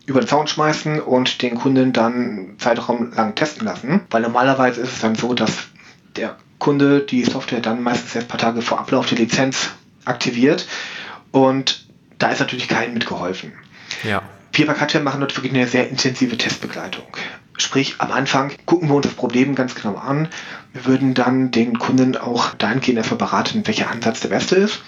über den Zaun schmeißen und den Kunden dann Zeitraum lang testen lassen. Weil normalerweise ist es dann so, dass der Kunde die Software dann meistens erst ein paar Tage vor Ablauf der Lizenz aktiviert und da ist natürlich keinem mitgeholfen. Ja. Wir bei CAD-FAM machen dort wirklich eine sehr intensive Testbegleitung. Sprich, am Anfang gucken wir uns das Problem ganz genau an. Wir würden dann den Kunden auch dahingehend erstmal beraten, welcher Ansatz der beste ist.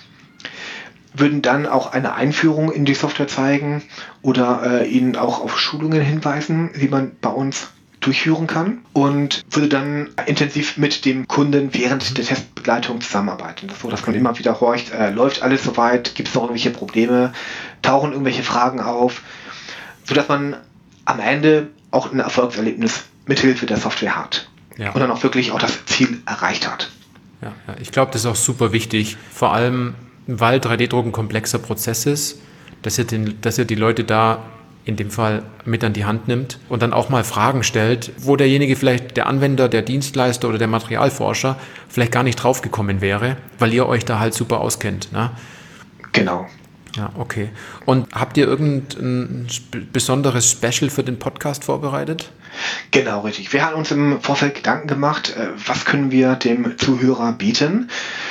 Würden dann auch eine Einführung in die Software zeigen oder ihnen auch auf Schulungen hinweisen, wie man bei uns durchführen kann und würde dann intensiv mit dem Kunden während der Testbegleitung zusammenarbeiten. Das ist so, dass man immer wieder horcht, läuft alles soweit, gibt es noch irgendwelche Probleme, tauchen irgendwelche Fragen auf, sodass man am Ende auch ein Erfolgserlebnis mithilfe der Software hat. Ja. Und dann auch wirklich auch das Ziel erreicht hat. Ja, ich glaube, das ist auch super wichtig, vor allem, weil 3D-Druck ein komplexer Prozess ist, dass ihr die Leute da in dem Fall mit an die Hand nimmt und dann auch mal Fragen stellt, wo derjenige vielleicht, der Anwender, der Dienstleister oder der Materialforscher vielleicht gar nicht drauf gekommen wäre, weil ihr euch da halt super auskennt. Ne? Genau. Ja, okay. Und habt ihr irgendein besonderes Special für den Podcast vorbereitet? Genau, richtig. Wir haben uns im Vorfeld Gedanken gemacht, was können wir dem Zuhörer bieten?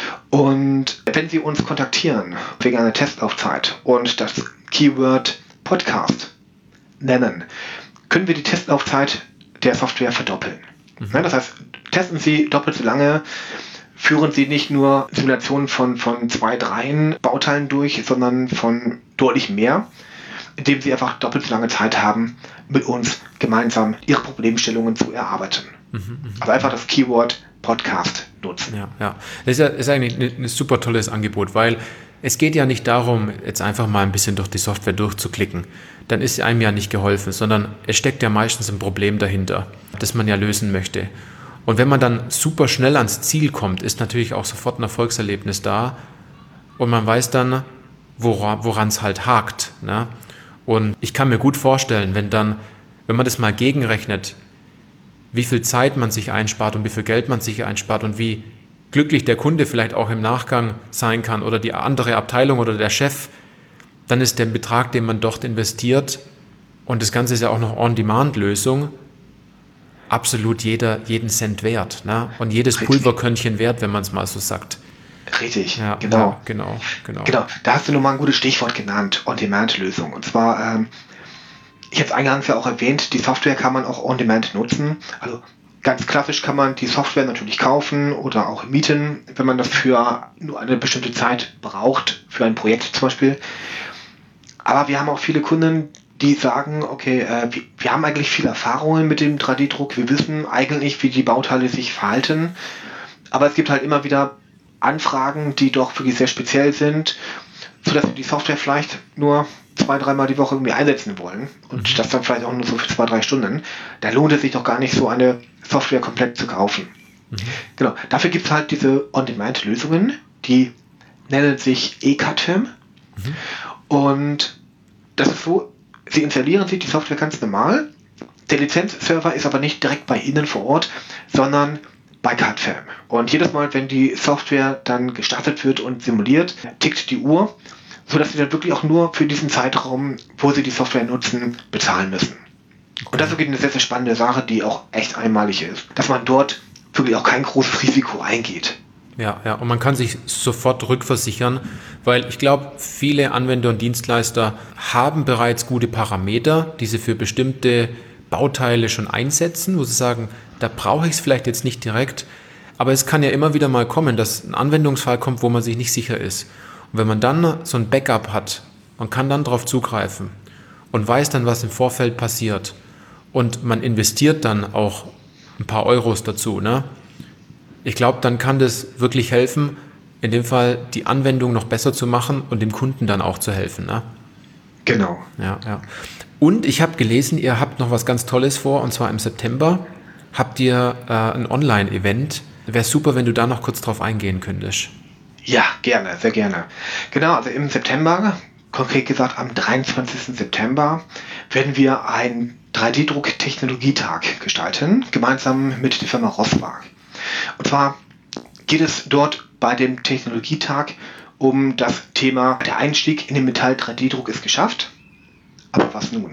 Und wenn Sie uns kontaktieren wegen einer Testlaufzeit und das Keyword Podcast nennen, können wir die Testlaufzeit der Software verdoppeln. Ja, das heißt, testen Sie doppelt so lange, führen Sie nicht nur Simulationen von 2, 3 Bauteilen durch, sondern von deutlich mehr, indem Sie einfach doppelt so lange Zeit haben, mit uns gemeinsam Ihre Problemstellungen zu erarbeiten. Also einfach das Keyword Podcast nutzen. Ja. Das ist eigentlich ein super tolles Angebot, weil es geht ja nicht darum, jetzt einfach mal ein bisschen durch die Software durchzuklicken. Dann ist einem ja nicht geholfen, sondern es steckt ja meistens ein Problem dahinter, das man ja lösen möchte. Und wenn man dann super schnell ans Ziel kommt, ist natürlich auch sofort ein Erfolgserlebnis da und man weiß dann, woran es halt hakt. Ne? Und ich kann mir gut vorstellen, wenn man das mal gegenrechnet, wie viel Zeit man sich einspart und wie viel Geld man sich einspart und wie glücklich der Kunde vielleicht auch im Nachgang sein kann oder die andere Abteilung oder der Chef, dann ist der Betrag, den man dort investiert, und das Ganze ist ja auch noch On-Demand-Lösung, absolut jeden Cent wert. Ne? Und jedes Pulverkörnchen wert, wenn man es mal so sagt. Richtig, ja, genau. Ja, genau. Genau, da hast du nochmal ein gutes Stichwort genannt, On-Demand-Lösung. Und zwar, ich habe es eingangs ja auch erwähnt, die Software kann man auch On-Demand nutzen. Also ganz klassisch kann man die Software natürlich kaufen oder auch mieten, wenn man das für nur eine bestimmte Zeit braucht, für ein Projekt zum Beispiel. Aber wir haben auch viele Kunden, die sagen, okay, wir haben eigentlich viel Erfahrungen mit dem 3D-Druck, wir wissen eigentlich, wie die Bauteile sich verhalten, aber es gibt halt immer wieder Anfragen, die doch wirklich sehr speziell sind, sodass wir die Software vielleicht nur 2, 3 Mal die Woche irgendwie einsetzen wollen und das dann vielleicht auch nur so für 2, 3 Stunden. Da lohnt es sich doch gar nicht, so eine Software komplett zu kaufen. Genau, dafür gibt es halt diese On-Demand-Lösungen, die nennen sich CAD-FAM. Und das ist so, Sie installieren sich die Software ganz normal, der Lizenzserver ist aber nicht direkt bei Ihnen vor Ort, sondern bei CAD-FAM. Und jedes Mal, wenn die Software dann gestartet wird und simuliert, tickt die Uhr, sodass Sie dann wirklich auch nur für diesen Zeitraum, wo Sie die Software nutzen, bezahlen müssen. Und das ist wirklich eine sehr, sehr spannende Sache, die auch echt einmalig ist, dass man dort wirklich auch kein großes Risiko eingeht. Ja, und man kann sich sofort rückversichern, weil ich glaube, viele Anwender und Dienstleister haben bereits gute Parameter, die sie für bestimmte Bauteile schon einsetzen, wo sie sagen, da brauche ich es vielleicht jetzt nicht direkt, aber es kann ja immer wieder mal kommen, dass ein Anwendungsfall kommt, wo man sich nicht sicher ist. Und wenn man dann so ein Backup hat und kann dann darauf zugreifen und weiß dann, was im Vorfeld passiert und man investiert dann auch ein paar Euros dazu, ne? Ich glaube, dann kann das wirklich helfen, in dem Fall die Anwendung noch besser zu machen und dem Kunden dann auch zu helfen. Ne? Genau. Ja. Und ich habe gelesen, ihr habt noch was ganz Tolles vor, und zwar im September habt ihr ein Online-Event. Wäre super, wenn du da noch kurz drauf eingehen könntest. Ja, gerne, sehr gerne. Genau, also im September, konkret gesagt am 23. September, werden wir einen 3D-Druck-Technologietag gestalten, gemeinsam mit der Firma Rosswag. Und zwar geht es dort bei dem Technologietag um das Thema, der Einstieg in den Metall-3D-Druck ist geschafft. Aber was nun?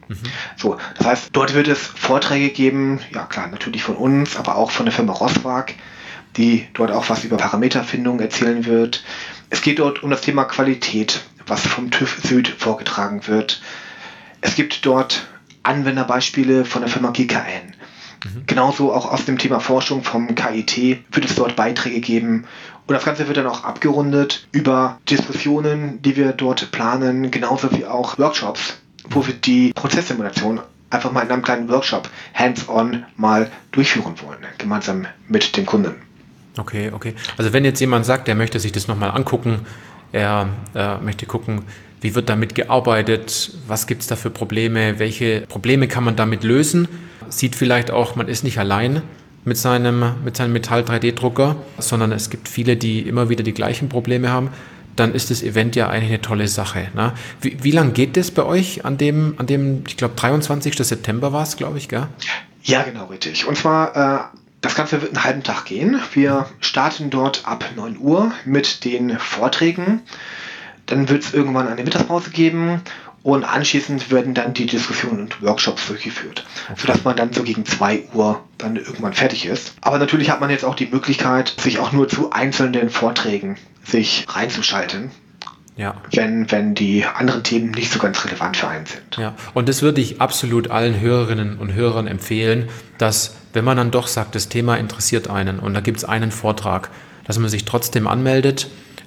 So, das heißt, dort wird es Vorträge geben, ja klar, natürlich von uns, aber auch von der Firma Roswag, die dort auch was über Parameterfindung erzählen wird. Es geht dort um das Thema Qualität, was vom TÜV Süd vorgetragen wird. Es gibt dort Anwenderbeispiele von der Firma GKN. Genauso auch aus dem Thema Forschung vom KIT wird es dort Beiträge geben. Und das Ganze wird dann auch abgerundet über Diskussionen, die wir dort planen, genauso wie auch Workshops, wo wir die Prozesssimulation einfach mal in einem kleinen Workshop hands-on mal durchführen wollen, gemeinsam mit dem Kunden. Okay. Also wenn jetzt jemand sagt, er möchte sich das nochmal angucken, er möchte gucken, wie wird damit gearbeitet, was gibt es da für Probleme, welche Probleme kann man damit lösen, sieht vielleicht auch, man ist nicht allein mit seinem Metall-3D-Drucker, sondern es gibt viele, die immer wieder die gleichen Probleme haben, dann ist das Event ja eigentlich eine tolle Sache. Ne? Wie lange geht das bei euch an dem, ich glaube 23. September war es, glaube ich, gell? Ja, genau, richtig. Und zwar, das Ganze wird einen halben Tag gehen. Wir starten dort ab 9 Uhr mit den Vorträgen. Dann wird es irgendwann eine Mittagspause geben und anschließend werden dann die Diskussionen und Workshops durchgeführt, sodass man dann so gegen 2 Uhr dann irgendwann fertig ist. Aber natürlich hat man jetzt auch die Möglichkeit, sich auch nur zu einzelnen Vorträgen sich reinzuschalten. Ja. Wenn die anderen Themen nicht so ganz relevant für einen sind. Ja, und das würde ich absolut allen Hörerinnen und Hörern empfehlen, dass, wenn man dann doch sagt, das Thema interessiert einen und da gibt es einen Vortrag, dass man sich trotzdem anmeldet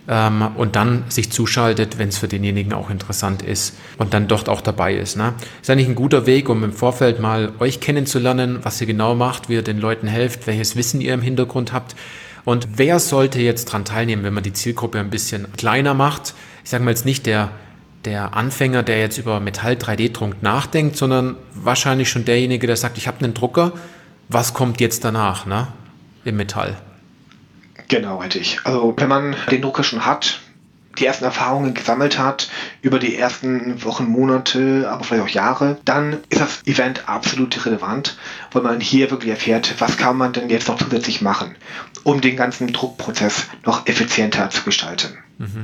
und dann sich zuschaltet, wenn es für denjenigen auch interessant ist und dann dort auch dabei ist. Ne? Ist eigentlich ein guter Weg, um im Vorfeld mal euch kennenzulernen, was ihr genau macht, wie ihr den Leuten helft, welches Wissen ihr im Hintergrund habt. Und wer sollte jetzt dran teilnehmen, wenn man die Zielgruppe ein bisschen kleiner macht? Ich sage mal jetzt nicht der Anfänger, der jetzt über Metall-3D-Druck nachdenkt, sondern wahrscheinlich schon derjenige, der sagt, ich habe einen Drucker, was kommt jetzt danach, ne? Im Metall? Genau, richtig. Also wenn man den Drucker schon hat, die ersten Erfahrungen gesammelt hat, über die ersten Wochen, Monate, aber vielleicht auch Jahre, dann ist das Event absolut relevant, weil man hier wirklich erfährt, was kann man denn jetzt noch zusätzlich machen, um den ganzen Druckprozess noch effizienter zu gestalten.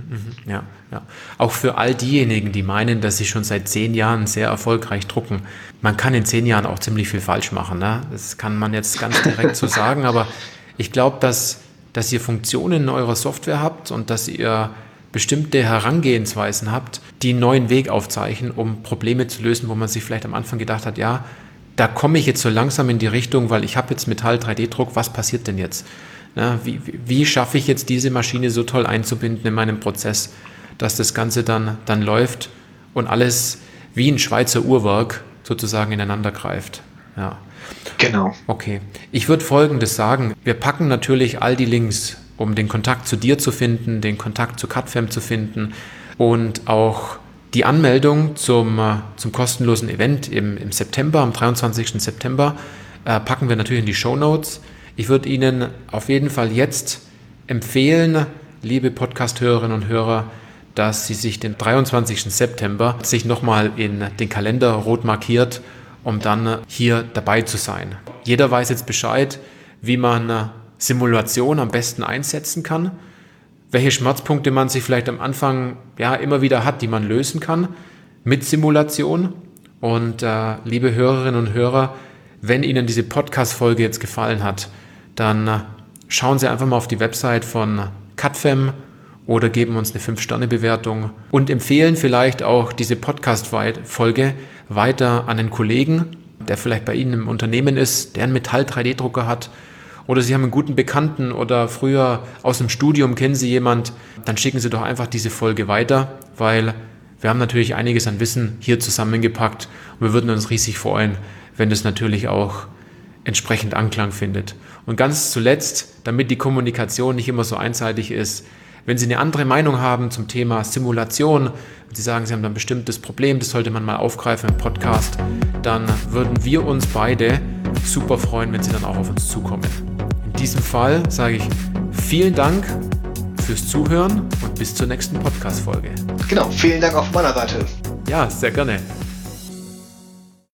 Ja. Auch für all diejenigen, die meinen, dass sie schon seit 10 Jahren sehr erfolgreich drucken. Man kann in 10 Jahren auch ziemlich viel falsch machen. Ne? Das kann man jetzt ganz direkt so sagen, aber ich glaube, dass ihr Funktionen in eurer Software habt und dass ihr bestimmte Herangehensweisen habt, die einen neuen Weg aufzeichnen, um Probleme zu lösen, wo man sich vielleicht am Anfang gedacht hat, ja, da komme ich jetzt so langsam in die Richtung, weil ich habe jetzt Metall-3D-Druck, was passiert denn jetzt? Ja, wie schaffe ich jetzt diese Maschine so toll einzubinden in meinem Prozess, dass das Ganze dann läuft und alles wie ein Schweizer Uhrwerk sozusagen ineinander greift. Ja. Genau. Okay. Ich würde Folgendes sagen. Wir packen natürlich all die Links, um den Kontakt zu dir zu finden, den Kontakt zu CAD-FEM zu finden und auch die Anmeldung zum kostenlosen Event im September, am 23. September, packen wir natürlich in die Shownotes. Ich würde Ihnen auf jeden Fall jetzt empfehlen, liebe Podcast-Hörerinnen und Hörer, dass Sie sich den 23. September sich nochmal in den Kalender rot markiert, um dann hier dabei zu sein. Jeder weiß jetzt Bescheid, wie man Simulation am besten einsetzen kann, welche Schmerzpunkte man sich vielleicht am Anfang immer wieder hat, die man lösen kann mit Simulation. Und liebe Hörerinnen und Hörer, wenn Ihnen diese Podcast-Folge jetzt gefallen hat, dann schauen Sie einfach mal auf die Website von CAD-FEM oder geben uns eine 5-Sterne-Bewertung und empfehlen vielleicht auch diese Podcast-Folge weiter an einen Kollegen, der vielleicht bei Ihnen im Unternehmen ist, der einen Metall-3D-Drucker hat, oder Sie haben einen guten Bekannten oder früher aus dem Studium kennen Sie jemand, dann schicken Sie doch einfach diese Folge weiter, weil wir haben natürlich einiges an Wissen hier zusammengepackt und wir würden uns riesig freuen, wenn das natürlich auch entsprechend Anklang findet. Und ganz zuletzt, damit die Kommunikation nicht immer so einseitig ist, wenn Sie eine andere Meinung haben zum Thema Simulation, wenn Sie sagen, Sie haben da ein bestimmtes Problem, das sollte man mal aufgreifen im Podcast, dann würden wir uns beide super freuen, wenn Sie dann auch auf uns zukommen. In diesem Fall sage ich vielen Dank fürs Zuhören und bis zur nächsten Podcast-Folge. Genau, vielen Dank auf meiner Seite. Ja, sehr gerne.